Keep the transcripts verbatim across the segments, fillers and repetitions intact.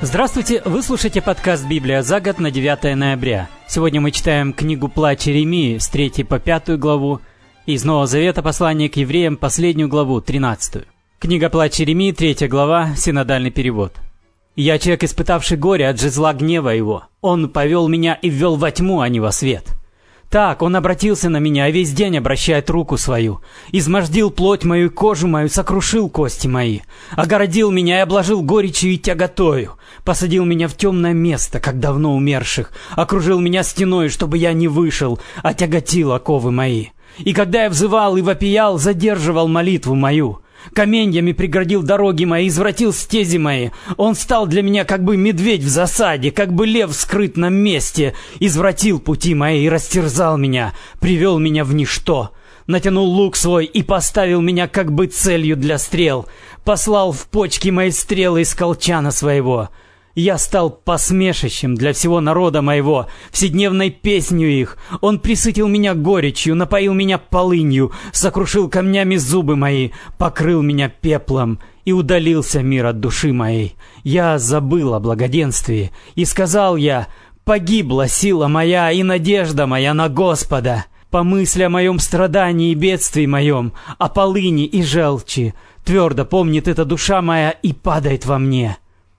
Здравствуйте, вы слушаете подкаст «Библия за год» на девятое ноября. Сегодня мы читаем книгу «Плач Иеремии» с третьей по пятую главу, и из Нового Завета послание к евреям, последнюю главу, тринадцатую. Книга «Плач Иеремии», третья глава, синодальный перевод. «Я человек, испытавший горе от жезла гнева его. Он повел меня и ввел во тьму, а не во свет. Так, он обратился на меня, и весь день обращает руку свою. Измождил плоть мою и кожу мою, сокрушил кости мои. Огородил меня и обложил горечью и тяготою. Посадил меня в темное место, как давно умерших. Окружил меня стеной, чтобы я не вышел, а тяготил оковы мои. И когда я взывал и вопиял, задерживал молитву мою. Каменьями преградил дороги мои, извратил стези мои. Он стал для меня как бы медведь в засаде, как бы лев в скрытном месте. Извратил пути мои и растерзал меня, привел меня в ничто. Натянул лук свой и поставил меня как бы целью для стрел. Послал в почки мои стрелы из колчана своего. Я стал посмешищем для всего народа моего, вседневной песнью их. Он присытил меня горечью, напоил меня полынью, сокрушил камнями зубы мои, покрыл меня пеплом, и удалился мир от души моей. Я забыл о благоденствии, и сказал я: погибла сила моя и надежда моя на Господа. Помысли о моем страдании и бедствии моем, о полыни и желчи. Твердо помнит эта душа моя и падает во мне.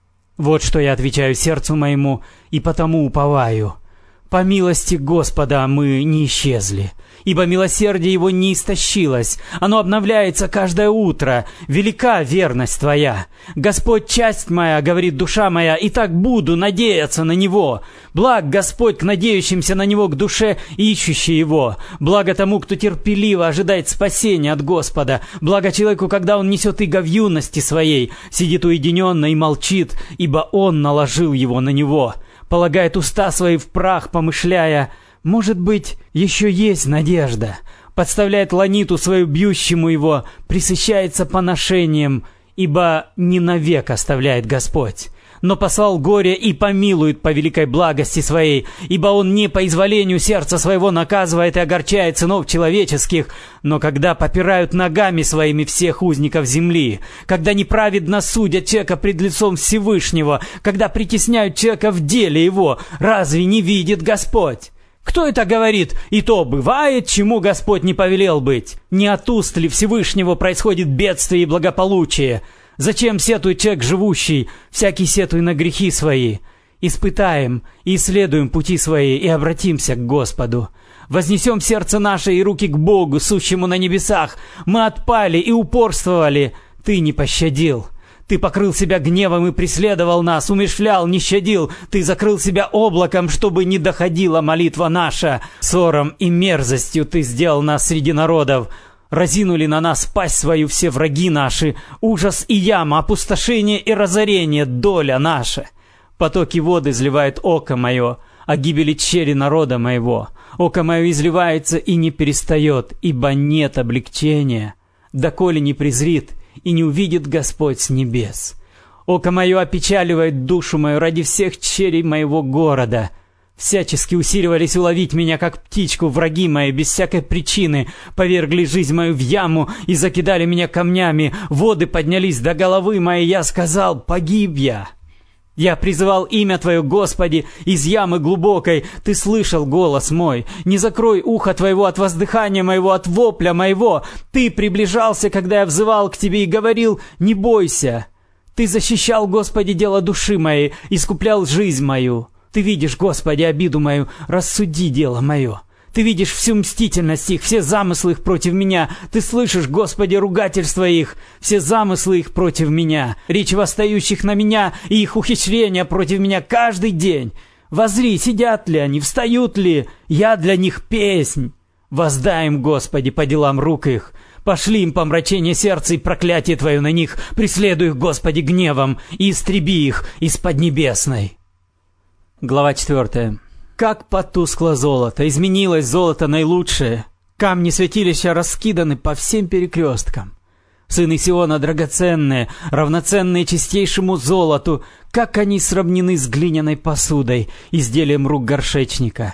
Вот что я отвечаю сердцу моему, и потому уповаю. По милости Господа мы не исчезли, ибо милосердие Его не истощилось, оно обновляется каждое утро, велика верность Твоя. Господь, часть моя, говорит душа моя, и так буду надеяться на Него. Благ Господь к надеющимся на Него, к душе ищущей Его. Благо тому, кто терпеливо ожидает спасения от Господа. Благо человеку, когда он несет иго в юности своей, сидит уединенно и молчит, ибо Он наложил его на него. Полагает уста свои в прах, помышляя: может быть, еще есть надежда. Подставляет ланиту свою бьющему его, пресыщается поношением, ибо не навек оставляет Господь. Но послал горе и помилует по великой благости своей, ибо Он не по изволению сердца своего наказывает и огорчает сынов человеческих, но когда попирают ногами своими всех узников земли, когда неправедно судят человека пред лицом Всевышнего, когда притесняют человека в деле его, разве не видит Господь? Кто это говорит? И то бывает, чему Господь не повелел быть. Не от уст ли Всевышнего происходит бедствие и благополучие? Зачем сетует человек живущий, всякий сетуй на грехи свои? Испытаем и исследуем пути свои и обратимся к Господу. Вознесем сердце наше и руки к Богу, сущему на небесах. Мы отпали и упорствовали, Ты не пощадил. Ты покрыл себя гневом и преследовал нас, умерщвлял, не щадил. Ты закрыл себя облаком, чтобы не доходила молитва наша. Ссором и мерзостью Ты сделал нас среди народов. Разинули на нас пасть свою все враги наши. Ужас и яма, опустошение и разорение — доля наша. Потоки воды изливает око мое, о гибели чери народа моего. Око мое изливается и не перестает, ибо нет облегчения. Доколе не презрит и не увидит Господь с небес. Око мое опечаливает душу мою ради всех черей моего города. Всячески усиливались уловить меня, как птичку, враги мои, без всякой причины, повергли жизнь мою в яму и закидали меня камнями. Воды поднялись до головы моей, я сказал: погиб я. Я призывал имя Твое, Господи, из ямы глубокой. Ты слышал голос мой. Не закрой ухо Твоего от воздыхания моего, от вопля моего. Ты приближался, когда я взывал к Тебе и говорил: не бойся. Ты защищал, Господи, дело души моей, искуплял жизнь мою. Ты видишь, Господи, обиду мою, рассуди дело мое. Ты видишь всю мстительность их, все замыслы их против меня. Ты слышишь, Господи, ругательства их, все замыслы их против меня. Речь восстающих на меня и их ухищрения против меня каждый день. Возри, сидят ли они, встают ли, я для них песнь. Воздай им, Господи, по делам рук их. Пошли им помрачение сердца и проклятие Твое на них. Преследуй их, Господи, гневом и истреби их из поднебесной. Глава четвертая. Как потускло золото, изменилось золото наилучшее. Камни святилища раскиданы по всем перекресткам. Сыны Сиона драгоценные, равноценные чистейшему золоту, как они сравнены с глиняной посудой, изделием рук горшечника.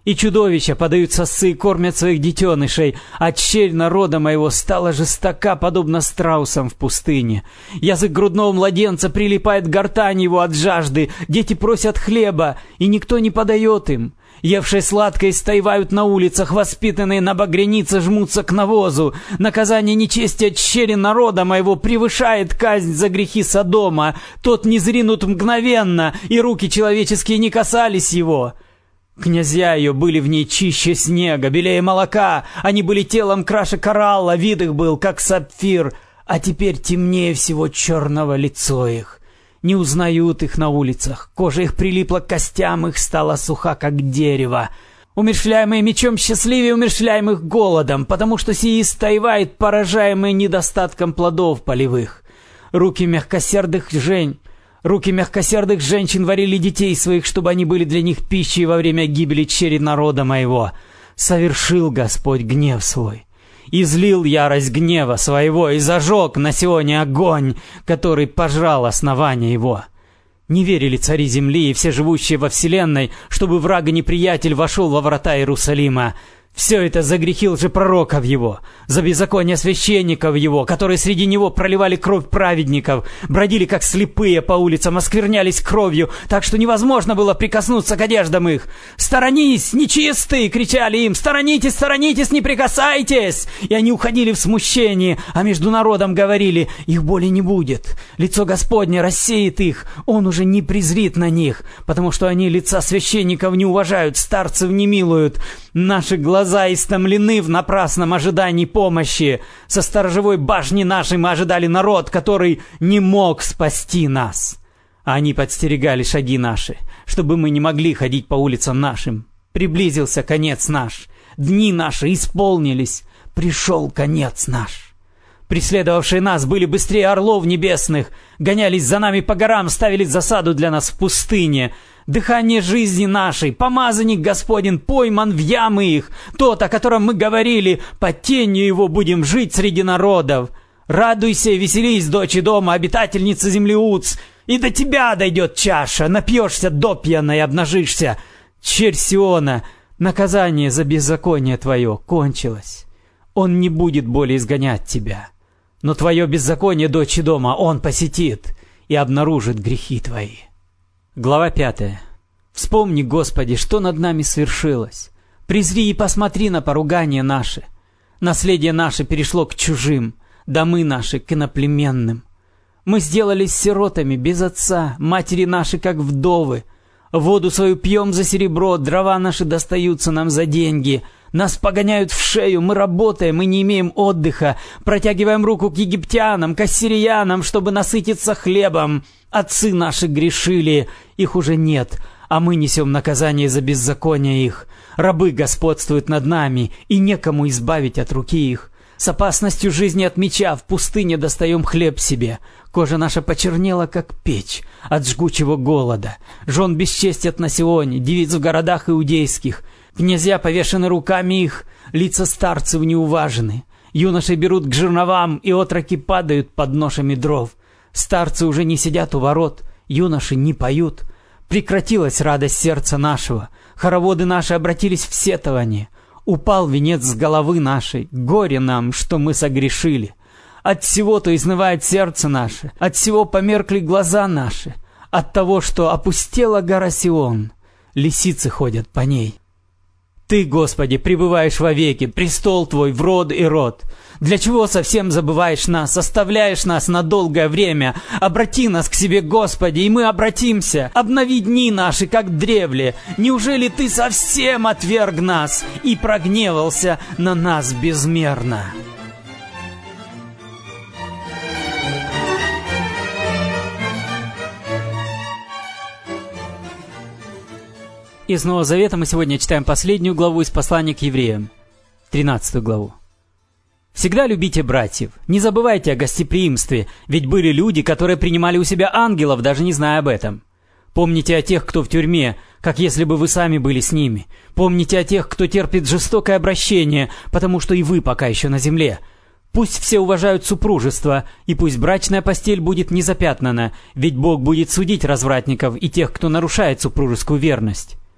И чудовища подают сосцы и кормят своих детенышей, а черь народа моего стала жестока, подобно страусам в пустыне. Язык грудного младенца прилипает к гортани его от жажды, дети просят хлеба, и никто не подает им. Евшие сладкое истаивают на улицах, воспитанные на багрянице жмутся к навозу. Наказание нечестия черри народа моего превышает казнь за грехи Содома. Тот не зринут мгновенно, и руки человеческие не касались его. Князья ее были в ней чище снега, белее молока, они были телом краше коралла, вид их был, как сапфир, а теперь темнее всего черного лицо их. Не узнают их на улицах, кожа их прилипла к костям, их стала суха, как дерево. Умерщвляемые мечом счастливее умерщвляемых голодом, потому что сии истаивает, поражаемые недостатком плодов полевых. Руки мягкосердых жень... Руки мягкосердых женщин варили детей своих, чтобы они были для них пищей во время гибели черри народа моего. Совершил Господь гнев свой. Излил ярость гнева своего и зажег на Сионе огонь, который пожрал основание его. Не верили цари земли и все живущие во вселенной, чтобы враг-неприятель вошел во врата Иерусалима. Все это за грехи лжепророков его, за беззаконие священников его, которые среди него проливали кровь праведников, бродили как слепые по улицам, осквернялись кровью, так что невозможно было прикоснуться к одеждам их. «Сторонись, нечистые!» — кричали им. «Сторонитесь, сторонитесь, не прикасайтесь!» И они уходили в смущении, а между народом говорили: «Их боли не будет. Лицо Господне рассеет их, Он уже не презрит на них, потому что они лица священников не уважают, старцев не милуют. Наши глаза Глаза истомлены в напрасном ожидании помощи. Со сторожевой башни нашей мы ожидали народ, который не мог спасти нас. А они подстерегали шаги наши, чтобы мы не могли ходить по улицам нашим. Приблизился конец наш. Дни наши исполнились. Пришел конец наш. Преследовавшие нас были быстрее орлов небесных, гонялись за нами по горам, ставили засаду для нас в пустыне. Дыхание жизни нашей, помазанник Господень, пойман в ямы их, тот, о котором мы говорили, под тенью его будем жить среди народов. Радуйся и веселись, дочь дома, обитательница земли Уц, и до тебя дойдет чаша, напьешься допьяно и обнажишься. Черь Сиона, наказание за беззаконие твое кончилось. Он не будет более изгонять тебя, но твое беззаконие, дочь дома, он посетит и обнаружит грехи твои». Глава пятая. «Вспомни, Господи, что над нами свершилось. Презри и посмотри на поругание наше. Наследие наше перешло к чужим, домы наши к иноплеменным. Мы сделались сиротами без отца, матери наши как вдовы. Воду свою пьем за серебро, дрова наши достаются нам за деньги. Нас погоняют в шею, мы работаем и не имеем отдыха. Протягиваем руку к египтянам, к ассириянам, чтобы насытиться хлебом. Отцы наши грешили, их уже нет, а мы несем наказание за беззаконие их. Рабы господствуют над нами, и некому избавить от руки их. С опасностью жизни от меча в пустыне достаем хлеб себе. Кожа наша почернела, как печь, от жгучего голода. Жен бесчестят на Сионе, девиц в городах иудейских. Князья повешены руками их, лица старцев неуважены. Юноши берут к жерновам, и отроки падают под ношами дров. Старцы уже не сидят у ворот, юноши не поют. Прекратилась радость сердца нашего, хороводы наши обратились в сетование. Упал венец с головы нашей, горе нам, что мы согрешили. От всего-то изнывает сердце наше, от всего померкли глаза наши, от того, что опустела гора Сион, лисицы ходят по ней. Ты, Господи, пребываешь вовеки, престол Твой в род и род. Для чего совсем забываешь нас, оставляешь нас на долгое время? Обрати нас к себе, Господи, и мы обратимся. Обнови дни наши, как древле. Неужели Ты совсем отверг нас и прогневался на нас безмерно?» Из Нового Завета мы сегодня читаем последнюю главу из послания к евреям, тринадцатую главу. «Всегда любите братьев, не забывайте о гостеприимстве, ведь были люди, которые принимали у себя ангелов, даже не зная об этом. Помните о тех, кто в тюрьме, как если бы вы сами были с ними. Помните о тех, кто терпит жестокое обращение, потому что и вы пока еще на земле. Пусть все уважают супружество, и пусть брачная постель будет незапятнана, ведь Бог будет судить развратников и тех, кто нарушает супружескую верность.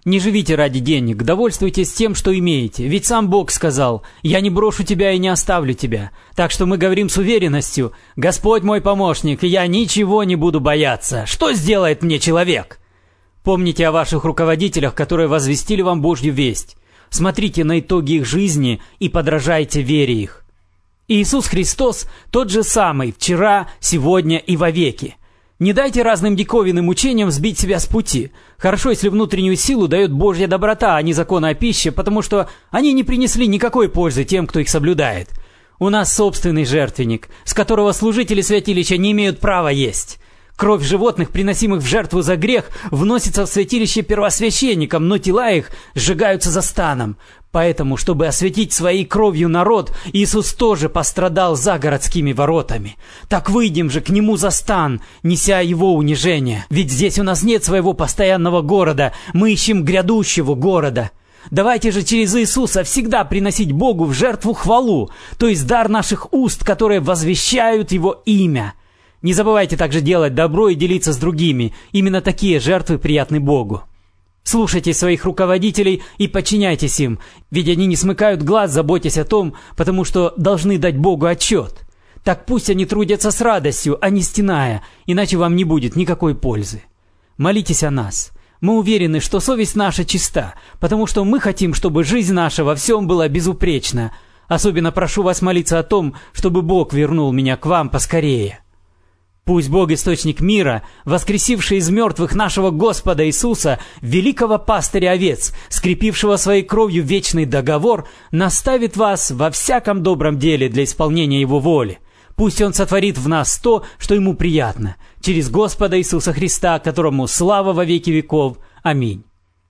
Не живите ради денег, довольствуйтесь тем, что имеете. Ведь сам Бог сказал: «Я не брошу тебя и не оставлю тебя». Так что мы говорим с уверенностью: «Господь мой помощник, и я ничего не буду бояться. Что сделает мне человек?» Помните о ваших руководителях, которые возвестили вам Божью весть. Смотрите на итоги их жизни и подражайте вере их. Иисус Христос тот же самый вчера, сегодня и вовеки. Не дайте разным диковинным учениям сбить себя с пути. Хорошо, если внутреннюю силу дает Божья доброта, а не законы о пище, потому что они не принесли никакой пользы тем, кто их соблюдает. У нас собственный жертвенник, с которого служители святилища не имеют права есть. Кровь животных, приносимых в жертву за грех, вносится в святилище первосвященникам, но тела их сжигаются за станом. Поэтому, чтобы осветить своей кровью народ, Иисус тоже пострадал за городскими воротами. Так выйдем же к Нему за стан, неся Его унижение. Ведь здесь у нас нет своего постоянного города, мы ищем грядущего города. Давайте же через Иисуса всегда приносить Богу в жертву хвалу, то есть дар наших уст, которые возвещают Его имя. Не забывайте также делать добро и делиться с другими. Именно такие жертвы приятны Богу. Слушайте своих руководителей и подчиняйтесь им, ведь они не смыкают глаз, заботясь о том, потому что должны дать Богу отчет. Так пусть они трудятся с радостью, а не стеная, иначе вам не будет никакой пользы. Молитесь о нас. Мы уверены, что совесть наша чиста, потому что мы хотим, чтобы жизнь наша во всем была безупречна. Особенно прошу вас молиться о том, чтобы Бог вернул меня к вам поскорее. Пусть Бог, источник мира, воскресивший из мертвых нашего Господа Иисуса, великого пастыря овец, скрепившего своей кровью вечный договор, наставит вас во всяком добром деле для исполнения Его воли. Пусть Он сотворит в нас то, что Ему приятно, через Господа Иисуса Христа, которому слава во веки веков. Аминь.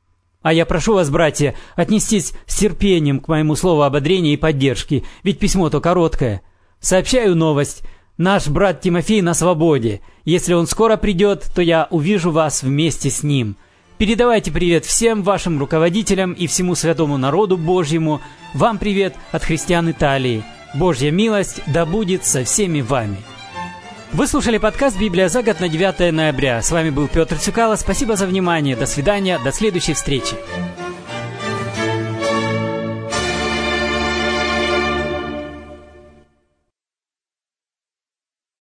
А я прошу вас, братья, отнестись с терпением к моему слову ободрения и поддержки, ведь письмо-то короткое. Сообщаю новость. Наш брат Тимофей на свободе. Если он скоро придет, то я увижу вас вместе с ним. Передавайте привет всем вашим руководителям и всему святому народу Божьему. Вам привет от христиан Италии. Божья милость да будет со всеми вами. Вы слушали подкаст «Библия за год» на девятое ноября. С вами был Петр Цюкало. Спасибо за внимание. До свидания. До следующей встречи.